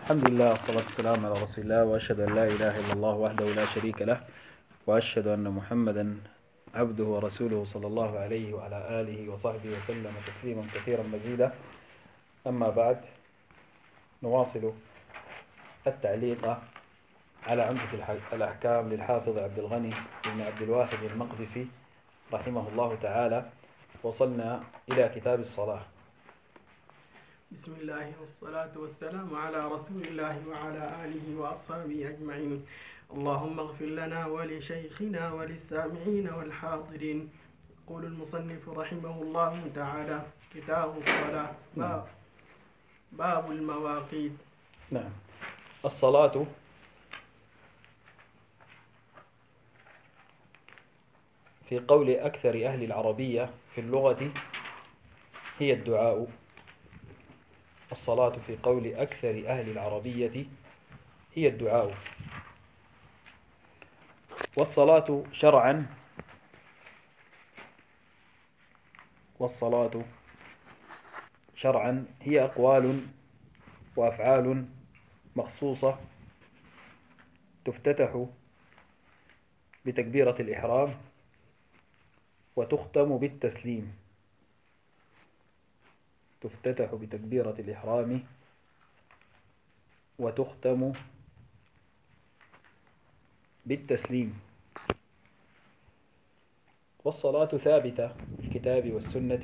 الحمد لله والصلاة والسلام على رسول الله، وأشهد أن لا إله إلا الله وحده لا شريك له، وأشهد أن محمدا عبده ورسوله صلى الله عليه وعلى آله وصحبه وسلم تسليما كثيرا مزيدا. أما بعد، نواصل التعليق على عمدة الأحكام للحافظ عبد الغني بن عبد الواحد المقدسي رحمه الله تعالى. وصلنا إلى كتاب الصلاة. بسم الله والصلاة والسلام على رسول الله وعلى آله وأصحابه أجمعين. اللهم اغفر لنا ولشيخنا وللسامعين والحاضرين. يقول المصنف رحمه الله تعالى: كتاب الصلاة. باب المواقيت. نعم. الصلاة في قول أكثر أهل العربية في اللغة هي الدعاء. الصلاة في قول أكثر أهل العربية هي الدعاء. والصلاة شرعا هي أقوال وأفعال مخصوصة تفتتح بتكبيرة الإحرام وتختم بالتسليم. تفتتح بتكبيرة الإحرام وتختم بالتسليم. والصلاة ثابتة في الكتاب والسنة